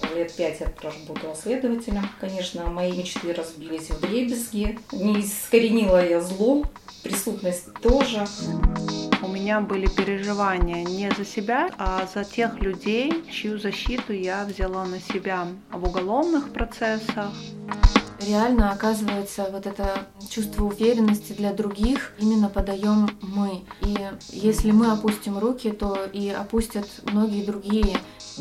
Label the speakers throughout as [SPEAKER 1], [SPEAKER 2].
[SPEAKER 1] Лет 5 я проработала следователем. Конечно, мои мечты разбились вдребезги. Не искоренила я зло, преступность тоже.
[SPEAKER 2] У меня были переживания не за себя, а за тех людей, чью защиту я взяла на себя в уголовных процессах.
[SPEAKER 3] Реально, оказывается, вот это чувство уверенности для других именно подаем мы. И если мы опустим руки, то и опустят многие другие.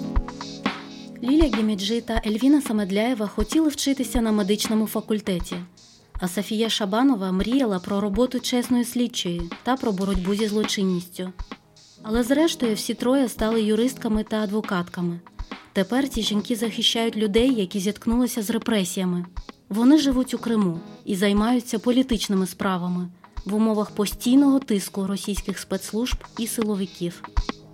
[SPEAKER 4] Лілія Гіміджі та Ельвіна Самедляєва хотіли вчитися на медичному факультеті. А Софія Шабанова мріяла про роботу чесної слідчої та про боротьбу зі злочинністю. Але зрештою всі троє стали юристками та адвокатками. Тепер ці жінки захищають людей, які зіткнулися з репресіями. Вони живуть у Криму і займаються політичними справами в умовах постійного тиску російських спецслужб і силовиків.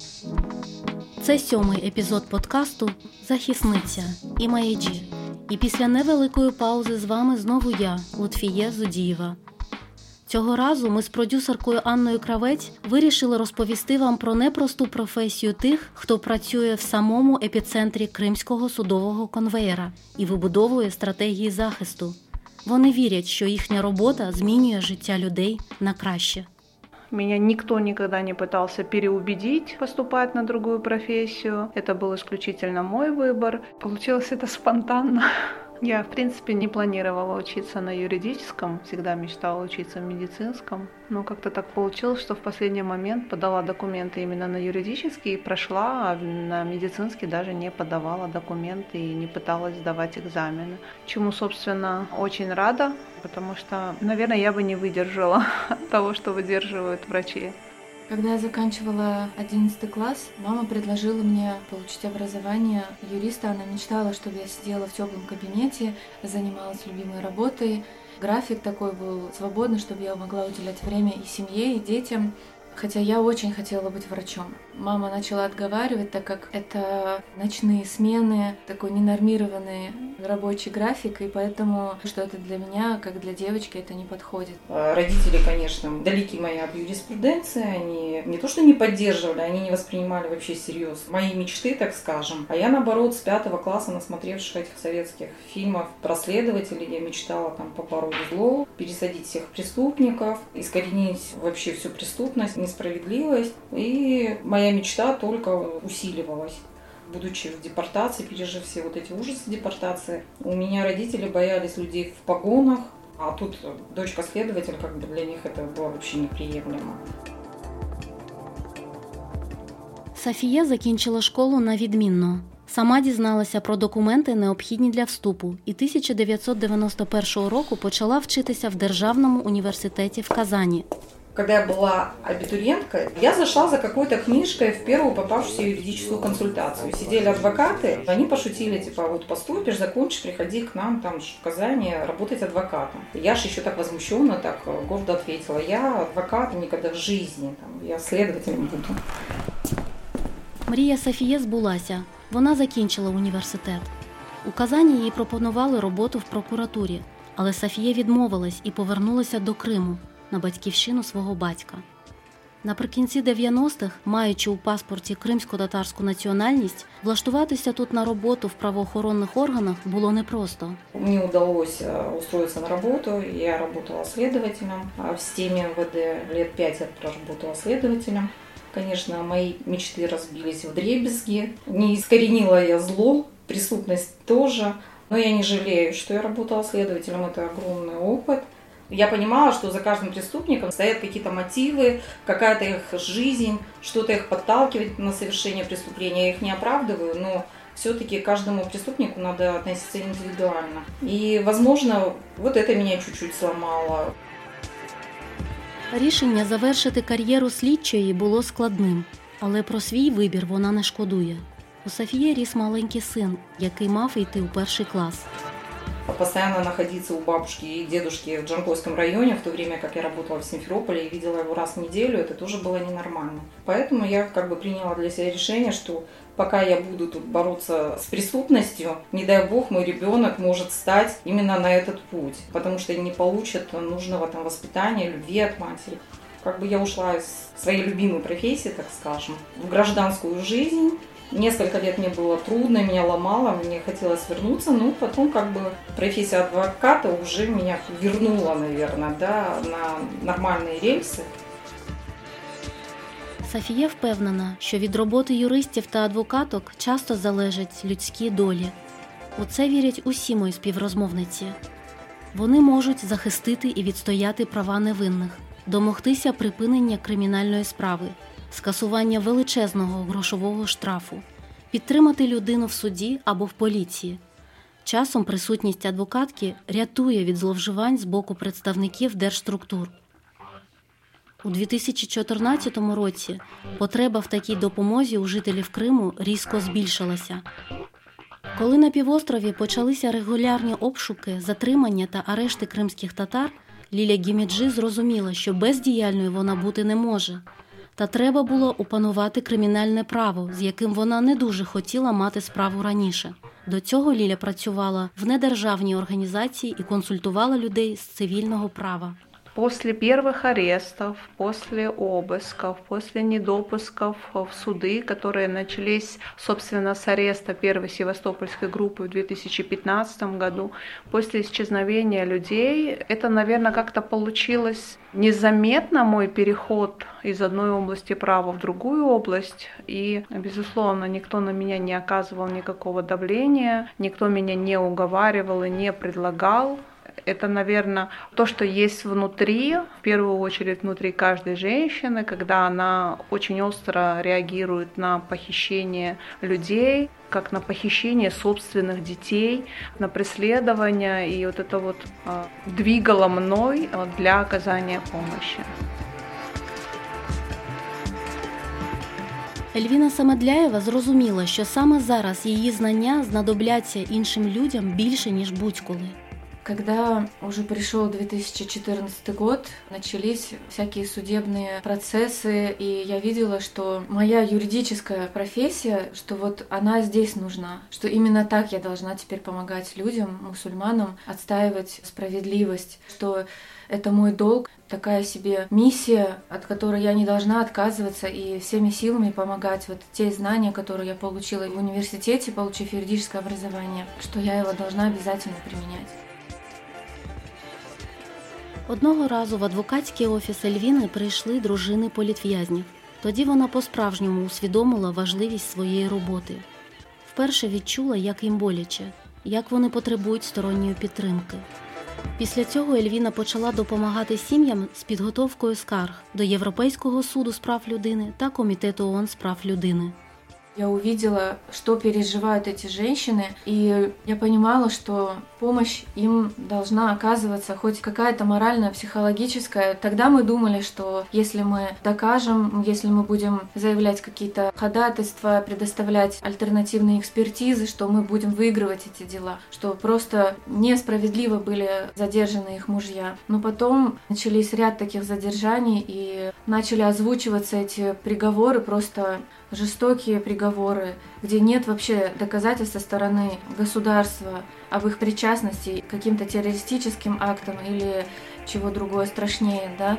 [SPEAKER 4] Це 7-й епізод подкасту «Захисниця» ІМАЄДЖІ. І після невеликої паузи з вами знову я, Лутфіє Зудієва. Цього разу ми з продюсеркою Анною Кравець вирішили розповісти вам про непросту професію тих, хто працює в самому епіцентрі кримського судового конвеєра і вибудовує стратегії захисту. Вони вірять, що їхня робота змінює життя людей на краще.
[SPEAKER 2] Меня никто никогда не пытался переубедить поступать на другую профессию. Это был исключительно мой выбор. Получилось это спонтанно. Я, в принципе, не планировала учиться на юридическом, всегда мечтала учиться в медицинском. Но как-то так получилось, что в последний момент подала документы именно на юридический и прошла, а на медицинский даже не подавала документы и не пыталась сдавать экзамены. Чему, собственно, очень рада, потому что, наверное, я бы не выдержала того, что выдерживают врачи.
[SPEAKER 3] Когда я заканчивала 11 класс, мама предложила мне получить образование юриста. Она мечтала, чтобы я сидела в теплом кабинете, занималась любимой работой. График такой был свободный, чтобы я могла уделять время и семье, и детям. Хотя я очень хотела быть врачом. Мама начала отговаривать, так как это ночные смены, такой ненормированный рабочий график, и поэтому, что это для меня, как для девочки, это не подходит.
[SPEAKER 1] Родители, конечно, далеки мои от юриспруденции, они не то что не поддерживали, они не воспринимали вообще всерьез мои мечты, так скажем. А я, наоборот, с 5 класса, насмотревшись этих советских фильмов про следователей, я мечтала там побороть зло, пересадить всех преступников, искоренить вообще всю преступность, несправедливость. И моя мечта только усиливалась. Будучи в депортации, пережив все вот эти ужасы депортации, у меня родители боялись людей в погонах, а тут дочка следователя, как бы для них это было вообще неприемлемо.
[SPEAKER 4] Софія закінчила школу на відмінно. Сама дізналася про документи, необхідні для вступу, і 1991 року почала вчитися в Державному університеті в Казані.
[SPEAKER 1] Когда я была абитуриенткой, я зашла за какой-то книжкой в первую попавшуюся юридическую консультацию. Сидели адвокаты, они пошутили, типа, вот поступишь, закончишь, приходи к нам там в Казани работать адвокатом. Я же еще так возмущенно, так гордо ответила, я адвокат никогда в жизни, там, я следователем буду.
[SPEAKER 4] Мрія Софії збулася. Вона закінчила університет. У Казані їй пропонували роботу в прокуратурі, але Софія відмовилась і повернулася до Криму, на батьківщину свого батька. Наприкінці 90-х, маючи у паспорті кримсько-татарську національність, влаштуватися тут на роботу в правоохоронних органах було непросто.
[SPEAKER 1] Мне удалось устроиться на работу, я работала следователем. В системе МВД лет 5 я проработала следователем. Конечно, мои мечты разбились вдребезги. Не искоренила я зло, преступность тоже. Но я не жалею, что я работала следователем, это огромный опыт. Я понимала, что за каждым преступником стоят какие-то мотивы, какая-то их жизнь, что-то их подталкивает на совершение преступления. Я их не оправдываю, но все-таки каждому преступнику надо относиться индивидуально. И, возможно, вот это меня чуть-чуть сломало.
[SPEAKER 4] Рішення завершити кар'єру слідчої було складним, але про свій вибір вона не шкодує. У Софії ріс маленький син, який мав йти у 1 клас.
[SPEAKER 1] Постоянно находиться у бабушки и дедушки в Джанкойском районе, в то время как я работала в Симферополе и видела его раз в неделю, это тоже было ненормально. Поэтому я приняла для себя решение, что пока я буду тут бороться с преступностью, не дай бог, мой ребенок может стать именно на этот путь, потому что не получит нужного воспитания, любви от матери. Я ушла из своей любимой профессии, так скажем, в гражданскую жизнь. Несколько лет мне было трудно, меня ломало, мне хотелось вернуться, но потом профессия адвоката уже меня вернула, наверное, на нормальные рельси.
[SPEAKER 4] Софія впевнена, що від роботи юристів та адвокаток часто залежать людські долі. У це вірять усі мої співрозмовниці. Вони можуть захистити і відстояти права невинних, домогтися припинення кримінальної справи, скасування величезного грошового штрафу, підтримати людину в суді або в поліції. Часом присутність адвокатки рятує від зловживань з боку представників держструктур. У 2014 році потреба в такій допомозі у жителів Криму різко збільшилася. Коли на півострові почалися регулярні обшуки, затримання та арешти кримських татар, Лілія Гіміджі зрозуміла, що бездіяльною вона бути не може. Та треба було опанувати кримінальне право, з яким вона не дуже хотіла мати справу раніше. До цього Ліля працювала в недержавній організації і консультувала людей з цивільного права.
[SPEAKER 2] После первых арестов, после обысков, после недопусков в суды, которые начались, собственно, с ареста первой севастопольской группы в 2015 году, после исчезновения людей, это, наверное, как-то получилось незаметно, мой переход из одной области права в другую область. И, безусловно, никто на меня не оказывал никакого давления, никто меня не уговаривал и не предлагал. Это, наверное, то, что есть внутри, в первую очередь внутри каждой женщины, когда она очень остро реагирует на похищение людей, как на похищение собственных детей, на преследование, и вот это вот двигало мной для оказания помощи.
[SPEAKER 4] Ельвіна Самедляєва зрозуміла, що саме зараз її знання знадобляться іншим людям більше, ніж будь-коли.
[SPEAKER 3] Когда уже пришел 2014 год, начались всякие судебные процессы, и я видела, что моя юридическая профессия, что вот она здесь нужна, что именно так я должна теперь помогать людям, мусульманам, отстаивать справедливость, что это мой долг, такая себе миссия, от которой я не должна отказываться и всеми силами помогать вот те знания, которые я получила в университете, получив юридическое образование, что я его должна обязательно применять.
[SPEAKER 4] Одного разу в адвокатський офіс Ельвіни прийшли дружини політв'язнів. Тоді вона по-справжньому усвідомила важливість своєї роботи. Вперше відчула, як їм боляче, як вони потребують сторонньої підтримки. Після цього Ельвіна почала допомагати сім'ям з підготовкою скарг до Європейського суду з прав людини та Комітету ООН з прав людини.
[SPEAKER 3] Я увидела, что переживают эти женщины, и я понимала, что помощь им должна оказываться хоть какая-то моральная, психологическая. Тогда мы думали, что если мы докажем, если мы будем заявлять какие-то ходатайства, предоставлять альтернативные экспертизы, что мы будем выигрывать эти дела, что просто несправедливо были задержаны их мужья. Но потом начались ряд таких задержаний, и начали озвучиваться эти приговоры, просто жестокие приговоры, где нет вообще доказательств со стороны государства об их причастности к каким-то террористическим актам или чего другое страшнее, да.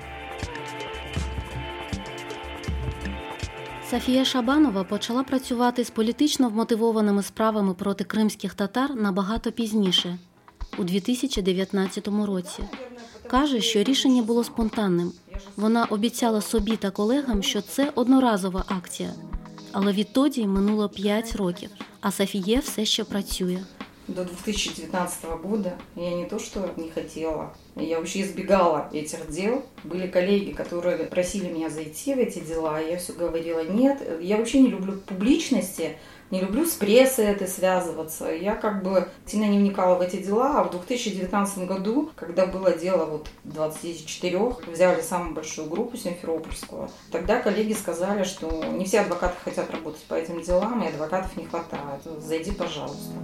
[SPEAKER 4] Софія Шабанова почала працювати з політично вмотивованими справами проти кримських татар набагато пізніше, у 2019 році. Каже, що рішення було спонтанним. Вона обіцяла собі та колегам, що це одноразова акція. Але відтоді минуло 5 років, а Софія все ще працює.
[SPEAKER 1] До 2019 года я не то что не хотела, я вообще избегала этих дел. Были коллеги, которые просили меня зайти в эти дела, и я все говорила нет. Я вообще не люблю публичности, не люблю с прессой это связываться. Я сильно не вникала в эти дела, а в 2019 году, когда было дело 24, взяли самую большую группу симферопольскую, тогда коллеги сказали, что не все адвокаты хотят работать по этим делам, и адвокатов не хватает. Зайди, пожалуйста.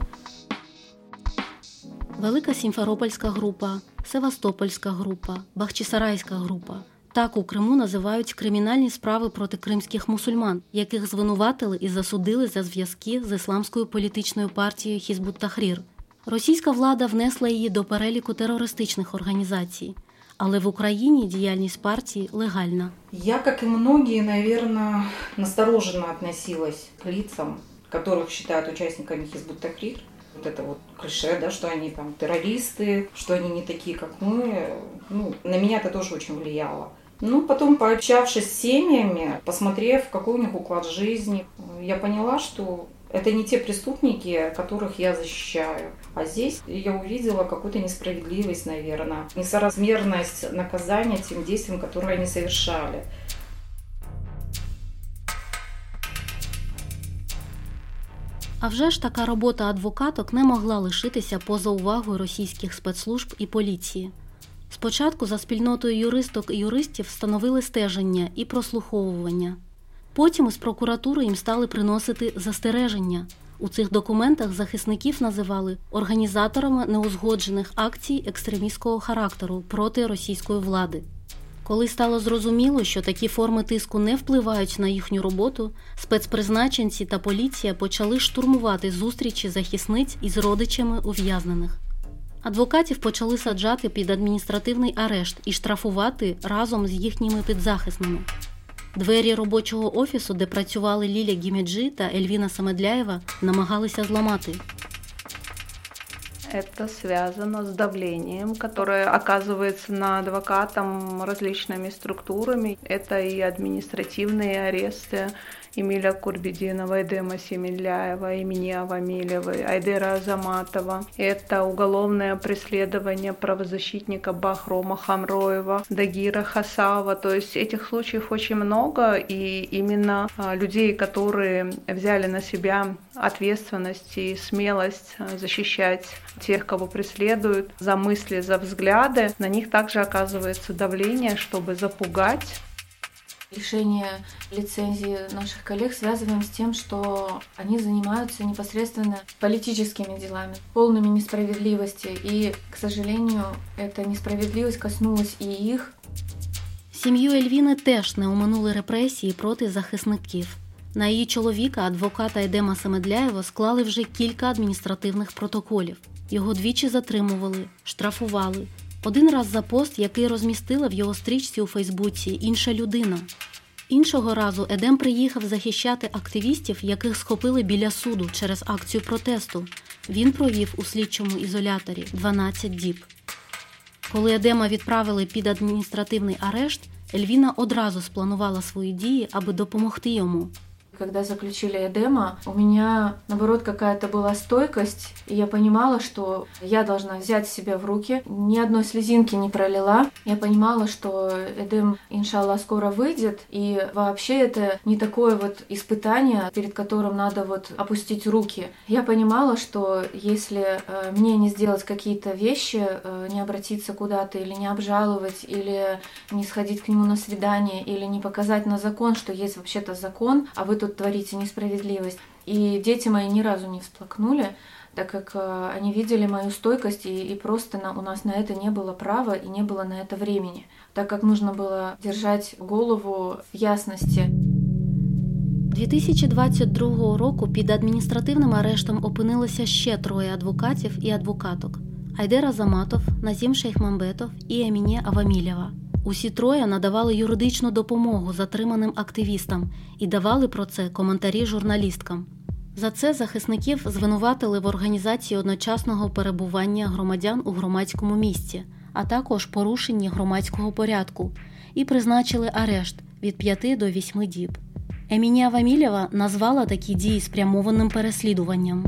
[SPEAKER 4] Велика Сімферопольська група, Севастопольська група, Бахчисарайська група. Так у Криму називають кримінальні справи проти кримських мусульман, яких звинуватили і засудили за зв'язки з ісламською політичною партією Хізбут Тахрір. Російська влада внесла її до переліку терористичних організацій, Але в Україні діяльність партії легальна.
[SPEAKER 1] Я, как и многие, наверное, настороженно относилась к лицам, которых считают участниками Хизб ут-Тахрир. Вот это вот клише, да, что они там террористы, что они не такие, как мы. На меня это тоже очень влияло. Потом, пообщавшись с семьями, посмотрев, какой у них уклад жизни, я поняла, что это не те преступники, которых я защищаю. А здесь я увидела какую-то несправедливость, наверное, несоразмерность наказания тем действиям, которые они совершали.
[SPEAKER 4] А вже ж така робота адвокаток не могла лишитися поза увагою російських спецслужб і поліції. Спочатку за спільнотою юристок і юристів встановили стеження і прослуховування. Потім із прокуратури їм стали приносити застереження. У цих документах захисників називали організаторами неузгоджених акцій екстремістського характеру проти російської влади. Коли стало зрозуміло, що такі форми тиску не впливають на їхню роботу, спецпризначенці та поліція почали штурмувати зустрічі захисниць із родичами ув'язнених. Адвокатів почали саджати під адміністративний арешт і штрафувати разом з їхніми підзахисними. Двері робочого офісу, де працювали Лілія Гемеджи та Эльвина Самедляева, намагалися зламати.
[SPEAKER 2] Это связано с давлением, которое оказывается на адвокатам различными структурами. Это и административные аресты Эмиля Курбединова, Эдема Самедляева, Эмини Авамилевой, Айдера Азаматова. Это уголовное преследование правозащитника Бахрома Хамроева, Дагира Хасава. То есть этих случаев очень много, и именно людей, которые взяли на себя ответственность и смелость защищать тех, кого преследуют, за мысли, за взгляды, на них также оказывается давление, чтобы запугать.
[SPEAKER 3] Лишение лицензии наших коллег связываем с тем, что они занимаются непосредственно политическими делами, полными несправедливости. И, к сожалению, эта несправедливость коснулась и их.
[SPEAKER 4] Сім'ю Ельвіни теж не оминули репресії проти захисників. На її чоловіка, адвоката Едема Самедляєва, склали вже кілька адміністративних протоколів. Його двічі затримували, штрафували. Один раз за пост, який розмістила в його стрічці у Фейсбуці інша людина. Іншого разу Едем приїхав захищати активістів, яких схопили біля суду через акцію протесту. Він провів у слідчому ізоляторі 12 діб. Коли Едема відправили під адміністративний арешт, Ельвіна одразу спланувала свої дії, аби допомогти йому.
[SPEAKER 3] Когда заключили Эдема, у меня, наоборот, какая-то была стойкость, и я понимала, что я должна взять себя в руки, ни одной слезинки не пролила. Я понимала, что Эдем, иншаллах, скоро выйдет, и вообще это не такое вот испытание, перед которым надо вот опустить руки. Я понимала, что если мне не сделать какие-то вещи, не обратиться куда-то, или не обжаловать, или не сходить к нему на свидание, или не показать на закон, что есть вообще-то закон, а вы тут творите несправедливость. И дети мои ни разу не всплакнули, так как они видели мою стойкость, и просто у нас на это не было права и не было на это времени, так как нужно было держать голову в ясности.
[SPEAKER 4] 2022 року під адміністративним арештом опинилося ще 3 адвокатів і адвокаток – Айдер Азаматов, Назім Шейхмамбетов і Еміне Авамілєва. Усі 3 надавали юридичну допомогу затриманим активістам і давали про це коментарі журналісткам. За це захисників звинуватили в організації одночасного перебування громадян у громадському місці, а також порушенні громадського порядку, і призначили арешт від 5 до 8 діб. Еміне Авамілєва назвала такі дії спрямованим переслідуванням.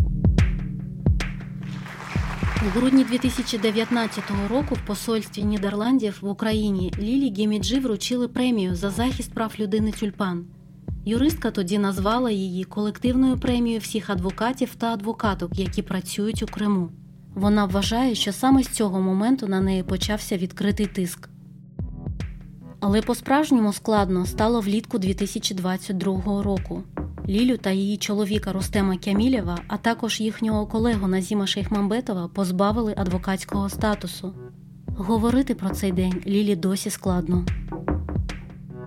[SPEAKER 4] У грудні 2019 року в посольстві Нідерландів в Україні Лілії Гемеджи вручили премію за захист прав людини «Тюльпан». Юристка тоді назвала її колективною премією всіх адвокатів та адвокаток, які працюють у Криму. Вона вважає, що саме з цього моменту на неї почався відкритий тиск. Але по-справжньому складно стало влітку 2022 року. Лілю та її чоловіка Рустема Кямілєва, а також їхнього колегу Назіма Шейхмамбетова позбавили адвокатського статусу. Говорити про цей день Лілі досі складно.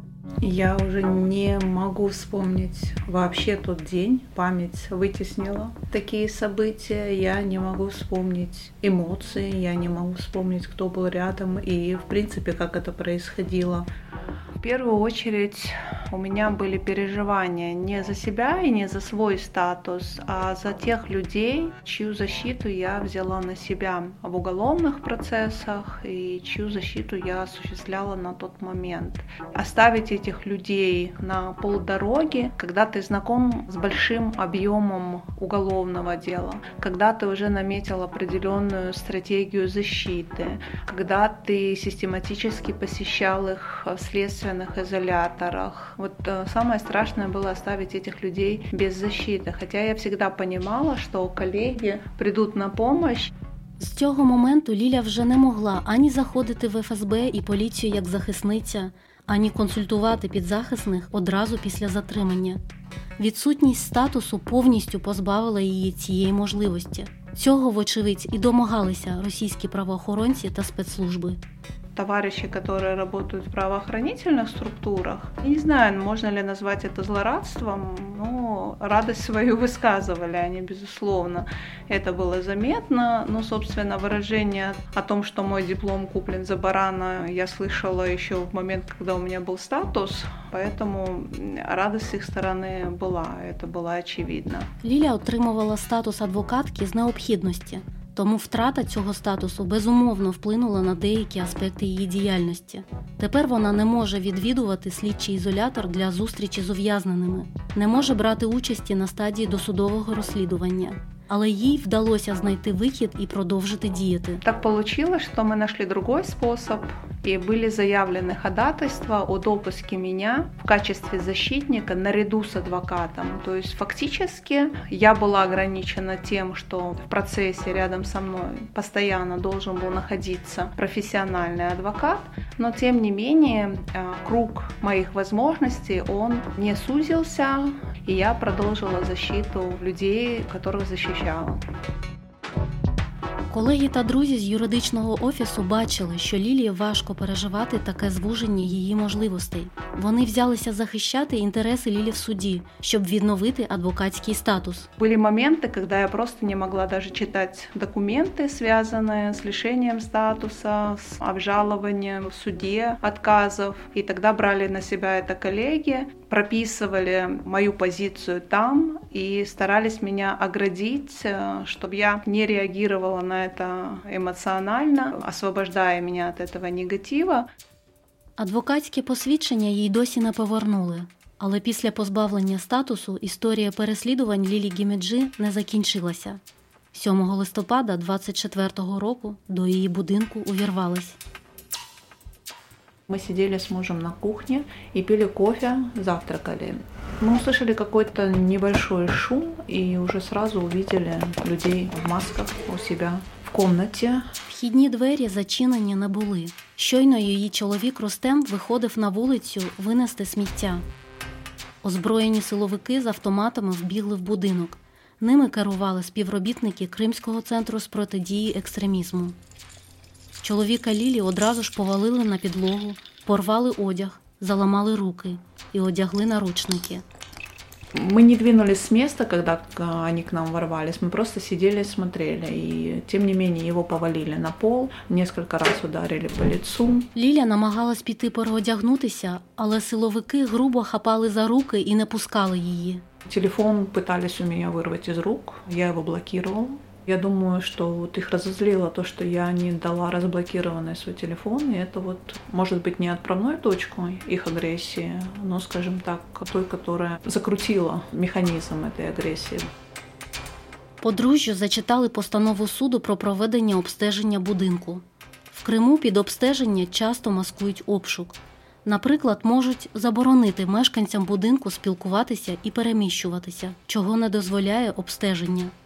[SPEAKER 2] Я уже не могу вспомнить вообще тот день. Память вытеснила такие события. Я не могу вспомнить эмоции, я не могу вспомнить, кто был рядом и, в принципе, как это происходило. В первую очередь у меня были переживания не за себя и не за свой статус, а за тех людей, чью защиту я взяла на себя в уголовных процессах и чью защиту я осуществляла на тот момент. Оставить этих людей на полдороги, когда ты знаком с большим объемом уголовного дела, когда ты уже наметил определенную стратегию защиты, когда ты систематически посещал их в следственных изоляторах. Вот самое страшное было оставить этих людей без защиты. Хотя я всегда понимала, что коллеги придут на помощь.
[SPEAKER 4] З цього моменту Ліля вже не могла ані заходити в ФСБ і поліцію як захисниця, ані консультувати підзахисних одразу після затримання. Відсутність статусу повністю позбавила її цієї можливості. Цього, вочевидь, і домагалися російські правоохоронці та спецслужби.
[SPEAKER 2] Товарищи, которые работают в правоохранительных структурах, я не знаю, можно ли назвать это злорадством, но радость свою высказывали они, безусловно. Это было заметно, но, собственно, выражение о том, что мой диплом куплен за барана, я слышала еще в момент, когда у меня был статус, поэтому радость с их стороны была, это было очевидно.
[SPEAKER 4] Ліля отримувала статус адвокатки з необхідності. Тому втрата цього статусу безумовно вплинула на деякі аспекти її діяльності. Тепер вона не може відвідувати слідчий ізолятор для зустрічі з ув'язненими, не може брати участі на стадії досудового розслідування. Але їй вдалося знайти вихід і продовжити діяти.
[SPEAKER 2] Так получилось, что мы нашли другой способ, и были заявлены ходатайства о допуске меня в качестве защитника наряду с адвокатом. То есть фактически я была ограничена тем, что в процессе рядом со мной постоянно должен был находиться профессиональный адвокат, но тем не менее круг моих возможностей, он не сузился, и я продолжила защиту людей, которых защищала.
[SPEAKER 4] Колеги та друзі з юридичного офісу бачили, що Лілії важко переживати таке звуження її можливостей. Вони взялися захищати інтереси Лілі в суді, щоб відновити адвокатський статус.
[SPEAKER 2] Были моменты, когда я просто не могла даже читать документы, связанные с лишением статуса, с обжалованием в суде отказов. И тогда брали на себя это коллеги, прописывали мою позицию там и старались меня оградить, чтобы я не реагировала на это эмоционально, освобождая меня от этого негатива.
[SPEAKER 4] Адвокатське посвідчення їй досі не повернули. Але після позбавлення статусу історія переслідувань Лілі Гемеджи не закінчилася. 7 листопада 24-го року до її будинку увірвались.
[SPEAKER 2] Мы сидели с мужем на кухне и пили кофе, завтракали. Мы услышали какой-то небольшой шум и уже сразу увидели людей в масках у себя в комнате.
[SPEAKER 4] Вхідні двері зачинені не були. Щойно її чоловік Рустем виходив на вулицю винести сміття. Озброєні силовики з автоматами вбігли в будинок. Ними керували співробітники Кримського центру з протидії екстремізму. Чоловіка Лілі одразу ж повалили на підлогу, порвали одяг, заламали руки і одягли наручники.
[SPEAKER 2] Мы не двинулись с места, когда они к нам ворвались, мы просто сидели и смотрели. И тем не менее его повалили на пол, несколько раз ударили по лицу.
[SPEAKER 4] Ліля намагалась піти переодягнутися, але силовики грубо хапали за руки і не пускали її.
[SPEAKER 2] Телефон пытались у меня вырвать из рук, я его блокировала. Я думаю, что вот их разозлило то, что я не дала разблокированный свой телефон, и это вот, может быть, не отправной точкой их агрессии, но, скажем так, той, которая закрутила механизм этой агрессии.
[SPEAKER 4] Подружжю зачитали постанову суду про проведення обстеження будинку. В Криму під обстеження часто маскують обшук. Наприклад, можуть заборонити мешканцям будинку спілкуватися і переміщуватися, чого не дозволяє обстеження.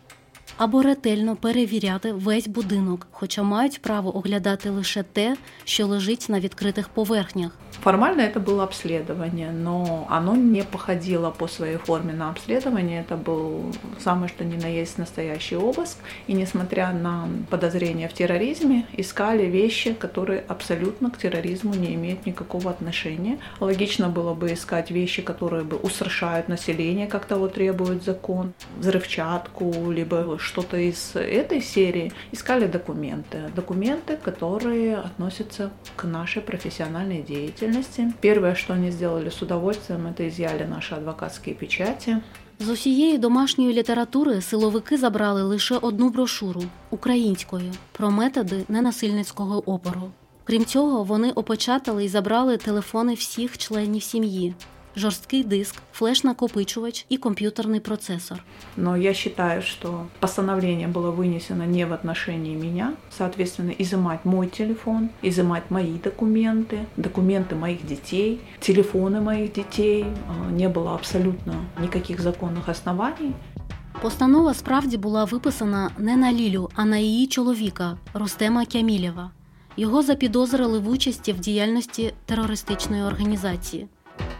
[SPEAKER 4] або ретельно перевіряти весь будинок, хоча мають право оглядати лише те, що лежить на відкритих поверхнях.
[SPEAKER 2] Формально это было обследование, но оно не походило по своей форме на обследование. Это был самый что ни на есть настоящий обыск. И несмотря на подозрения в терроризме, искали вещи, которые абсолютно к терроризму не имеют никакого отношения. Логично было бы искать вещи, которые бы устрашают население, как того требует закон, взрывчатку, либо что-то из этой серии. Искали документы, которые относятся к нашей профессиональной деятельности. Первое, что они сделали с удовольствием, это изъяли наши адвокатские печати.
[SPEAKER 4] З усієї домашньої літератури силовики забрали лише одну брошуру – українською, про методи ненасильницького опору. Крім цього, вони опечатали і забрали телефони всіх членів сім'ї, жорсткий диск, флеш-накопичувач и компьютерный процессор.
[SPEAKER 2] Но я считаю, что постановление было вынесено не в отношении меня. Соответственно, изымать мой телефон, изымать мои документы моих детей, телефоны моих детей. Не было абсолютно никаких законных оснований.
[SPEAKER 4] Постанова справді була виписана не на Лілю, а на її чоловіка Рустема Кямілєва. Його запідозрили в участі в діяльності терористичної організації.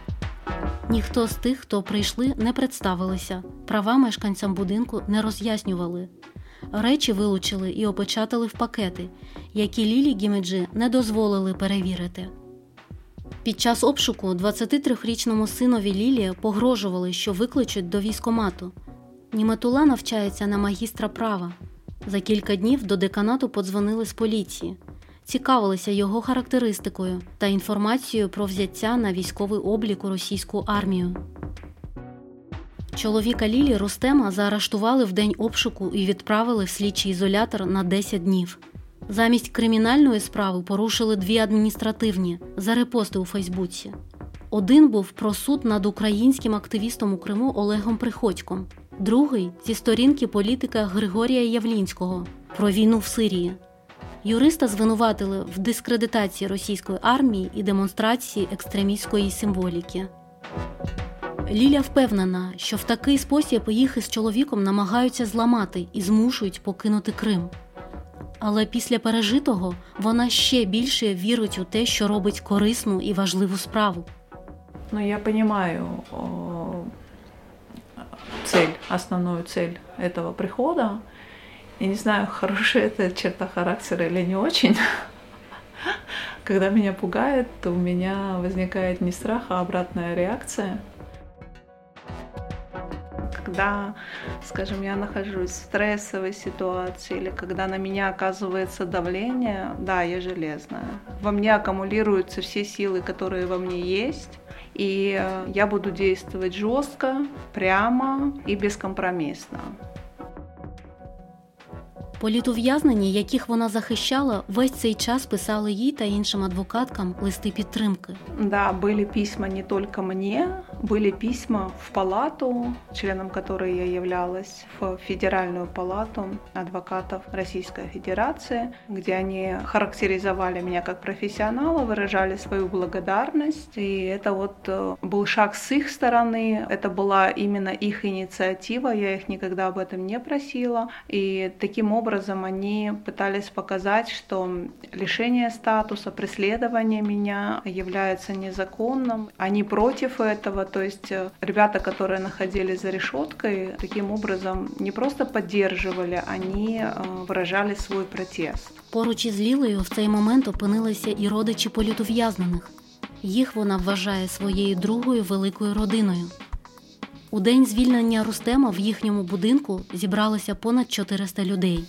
[SPEAKER 4] Ніхто з тих, хто прийшли, не представилися, права мешканцям будинку не роз'яснювали. Речі вилучили і опечатали в пакети, які Лілі Гімеджі не дозволили перевірити. Під час обшуку 23-річному синові Лілі погрожували, що викличуть до військкомату. Німетула навчається на магістра права. За кілька днів до деканату подзвонили з поліції. Цікавилися його характеристикою та інформацією про взяття на військовий облік у російську армію. Чоловіка Лілі Рустема заарештували в день обшуку і відправили в слідчий ізолятор на 10 днів. Замість кримінальної справи порушили 2 адміністративні за репости у Фейсбуці. Один був про суд над українським активістом у Криму Олегом Приходьком. Другий – зі сторінки політика Григорія Явлінського про війну в Сирії. Юриста звинуватили в дискредитації російської армії і демонстрації екстремістської символіки. Ліля впевнена, що в такий спосіб їх із чоловіком намагаються зламати і змушують покинути Крим. Але після пережитого вона ще більше вірить у те, що робить корисну і важливу справу.
[SPEAKER 2] Я понимаю основную цель этого прихода. Я не знаю, хорошая это черта характера или не очень. Когда меня пугает, то у меня возникает не страх, а обратная реакция. Когда, скажем, я нахожусь в стрессовой ситуации или когда на меня оказывается давление, да, я железная. Во мне аккумулируются все силы, которые во мне есть, и я буду действовать жестко, прямо и бескомпромиссно.
[SPEAKER 4] Політув'язнені, яких вона захищала, весь цей час писали їй та іншим адвокаткам листи підтримки.
[SPEAKER 2] Да, были письма не только мне, были письма в палату, членом которой я являлась, в Федеральную палату адвокатов Российской Федерации, где они характеризовали меня как профессионала, выражали свою благодарность. И это был шаг с их стороны, это была именно их инициатива, я их никогда об этом не просила. И таким образом они пытались показать, что лишение статуса, преследование меня является незаконным. Они против этого, то есть ребята, которые находились за решеткой, таким образом не просто поддерживали, они выражали свой протест.
[SPEAKER 4] Поруч із Лілею в цей момент опинилися і родичі політув'язнених. Їх вона вважає своєю другою великою родиною. У день звільнення Рустема в їхньому будинку зібралося понад 400 людей.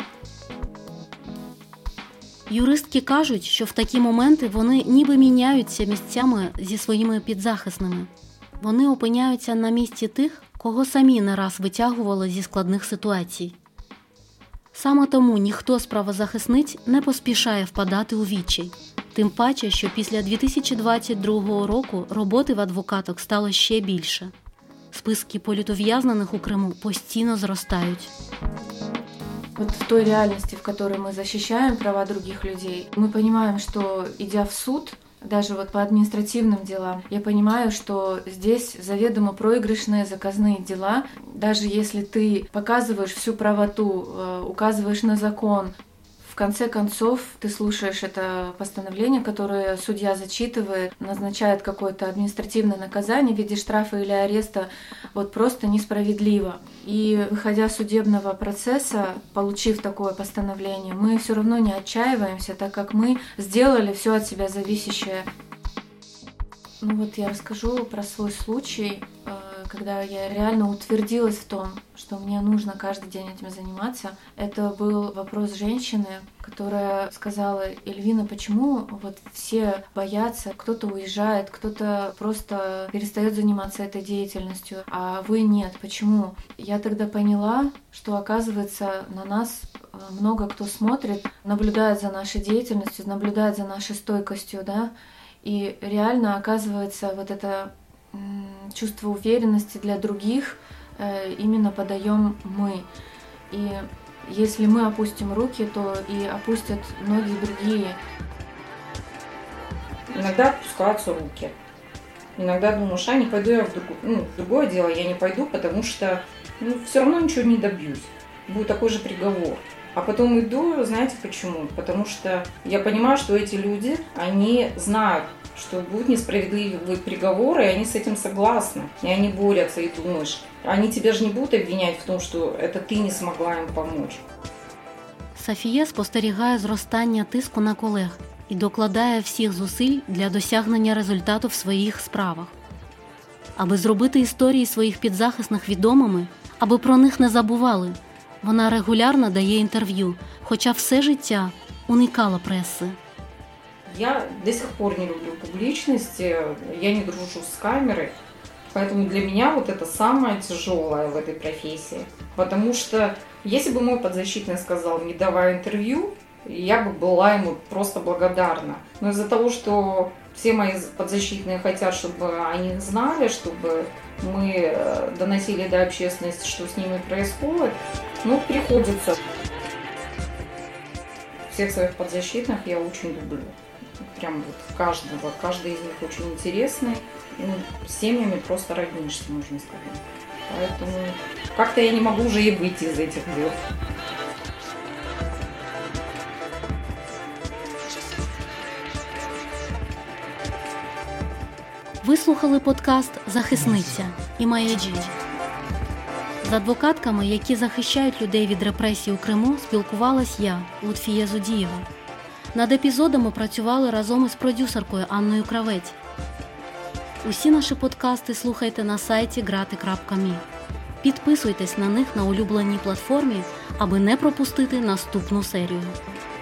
[SPEAKER 4] Юристки кажуть, що в такі моменти вони ніби міняються місцями зі своїми підзахисними. Вони опиняються на місці тих, кого самі не раз витягували зі складних ситуацій. Саме тому ніхто з правозахисниць не поспішає впадати у відчай. Тим паче, що після 2022 року роботи в адвокаток стало ще більше. Списки політув'язнених у Криму постійно зростають.
[SPEAKER 3] В той реальности, в которой мы защищаем права других людей, мы понимаем, что, идя в суд, даже вот по административным делам, я понимаю, что здесь заведомо проигрышные заказные дела. Даже если ты показываешь всю правоту, указываешь на закон, в конце концов ты слушаешь это постановление, которое судья зачитывает, назначает какое-то административное наказание в виде штрафа или ареста, вот просто несправедливо. И выходя с судебного процесса, получив такое постановление, мы все равно не отчаиваемся, так как мы сделали все от себя зависящее. Ну вот я расскажу про свой случай, когда я реально утвердилась в том, что мне нужно каждый день этим заниматься. Это был вопрос женщины, которая сказала: Эльвина, почему вот все боятся, кто-то уезжает, кто-то просто перестает заниматься этой деятельностью, а вы нет, почему? Я тогда поняла, что, оказывается, на нас много кто смотрит, наблюдает за нашей деятельностью, наблюдает за нашей стойкостью, да, и реально, оказывается, вот это чувство уверенности для других именно подаем мы. И если мы опустим руки, то и опустят многие другие.
[SPEAKER 1] Иногда опускаются руки. Иногда думаешь, не пойду я в другое дело, я не пойду, потому что все равно ничего не добьюсь. Будет такой же приговор. А потом иду, знаете почему? Потому что я понимаю, что эти люди, они знают, что будут несправедливые приговоры, и они с этим согласны. И они борются, и думаешь, они тебя же не будут обвинять в том, що это ти не змогла їм допомогти.
[SPEAKER 4] Софія спостерігає зростання тиску на колег і докладає всіх зусиль для досягнення результату в своїх справах. Аби зробити історії своїх підзахисних відомими, аби про них не забували, вона регулярно дає інтерв'ю, хоча все життя уникала преси.
[SPEAKER 1] Я до сих пор не люблю публичность, я не дружу с камерой, поэтому для меня вот это самое тяжелое в этой профессии. Потому что если бы мой подзащитный сказал, не давай интервью, я бы была ему просто благодарна. Но из-за того, что все мои подзащитные хотят, чтобы они знали, чтобы мы доносили до общественности, что с ними происходит, приходится. Всех своих подзащитных я очень люблю. Прям вот каждого. Каждый из них очень интересный. С семьями просто роднишься, можно сказать. Поэтому как-то я не могу уже и выйти из этих дел.
[SPEAKER 4] Ви слухали подкаст «Захисниця» і «Маячіть». З адвокатками, які захищають людей від репресій у Криму, спілкувалась я, Лутфія Зудієва. Над епізодами працювали разом із продюсеркою Анною Кравець. Усі наші подкасти слухайте на сайті grati.me. Підписуйтесь на них на улюбленій платформі, аби не пропустити наступну серію.